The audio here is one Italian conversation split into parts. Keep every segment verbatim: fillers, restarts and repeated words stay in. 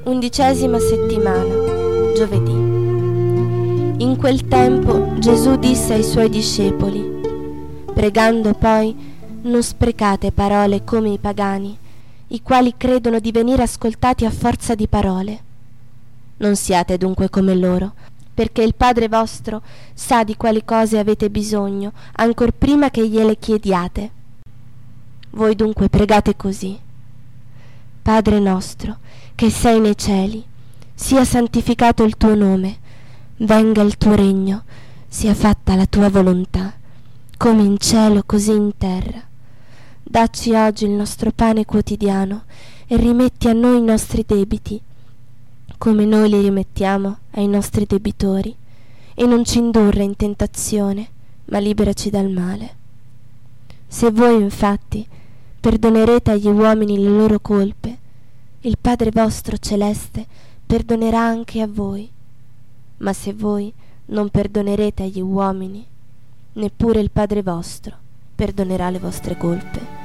Undicesima settimana, giovedì. In quel tempo Gesù disse ai suoi discepoli: pregando poi, non sprecate parole come i pagani, i quali credono di venire ascoltati a forza di parole. Non siate dunque come loro, perché il Padre vostro sa di quali cose avete bisogno, ancor prima che gliele chiediate. Voi dunque pregate così: Padre nostro, che sei nei cieli, sia santificato il tuo nome, venga il tuo regno, sia fatta la tua volontà, come in cielo così in terra. Dacci oggi il nostro pane quotidiano e rimetti a noi i nostri debiti, come noi li rimettiamo ai nostri debitori, e non ci indurre in tentazione, ma liberaci dal male. Se voi infatti perdonerete agli uomini le loro colpe, il Padre vostro celeste perdonerà anche a voi. Ma se voi non perdonerete agli uomini, neppure il Padre vostro perdonerà le vostre colpe.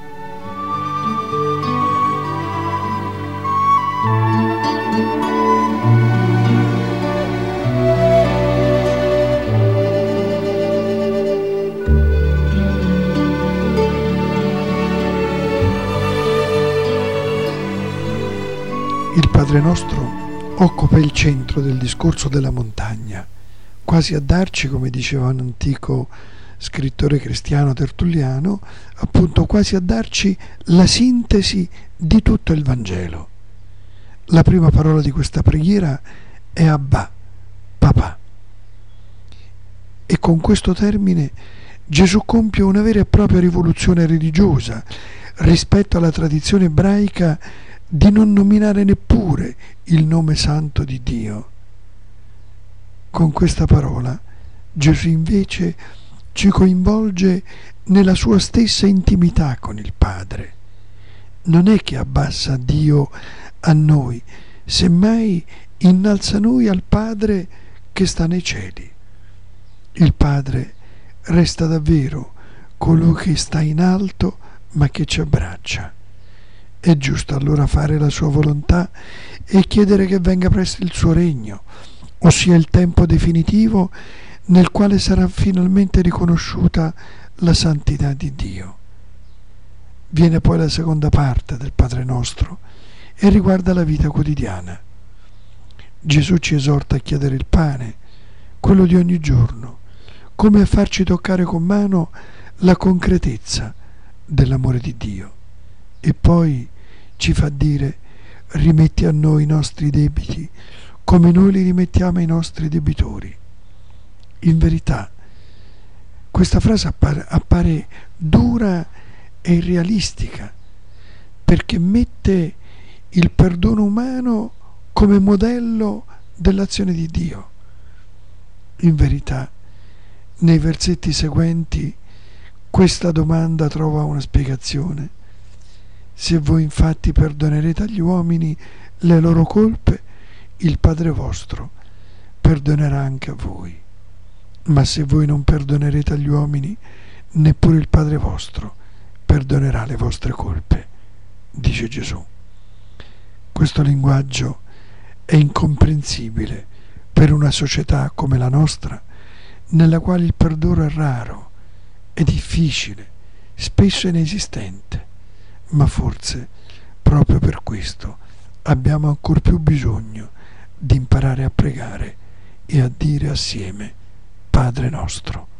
Il Padre nostro occupa il centro del discorso della montagna, quasi a darci, come diceva un antico scrittore cristiano Tertulliano, appunto quasi a darci la sintesi di tutto il Vangelo. La prima parola di questa preghiera è Abba, papà. E con questo termine Gesù compie una vera e propria rivoluzione religiosa rispetto alla tradizione ebraica di non nominare neppure il nome santo di Dio. Con questa parola Gesù invece ci coinvolge nella sua stessa intimità con il Padre. Non è che abbassa Dio a noi, semmai innalza noi al Padre che sta nei cieli. Il Padre resta davvero colui che sta in alto ma che ci abbraccia. È giusto allora fare la sua volontà e chiedere che venga presto il suo regno, ossia il tempo definitivo nel quale sarà finalmente riconosciuta la santità di Dio. Viene poi la seconda parte del Padre nostro e riguarda la vita quotidiana. Gesù ci esorta a chiedere il pane, quello di ogni giorno, come a farci toccare con mano la concretezza dell'amore di Dio. E poi ci fa dire: rimetti a noi i nostri debiti come noi li rimettiamo ai nostri debitori. In verità questa frase appare, appare dura e irrealistica, perché mette il perdono umano come modello dell'azione di Dio. In verità nei versetti seguenti questa domanda trova una spiegazione. Se voi infatti perdonerete agli uomini le loro colpe, il Padre vostro perdonerà anche a voi. Ma se voi non perdonerete agli uomini, neppure il Padre vostro perdonerà le vostre colpe, dice Gesù. Questo linguaggio è incomprensibile per una società come la nostra, nella quale il perdono è raro, è difficile, spesso inesistente. Ma forse proprio per questo abbiamo ancor più bisogno di imparare a pregare e a dire assieme: Padre nostro.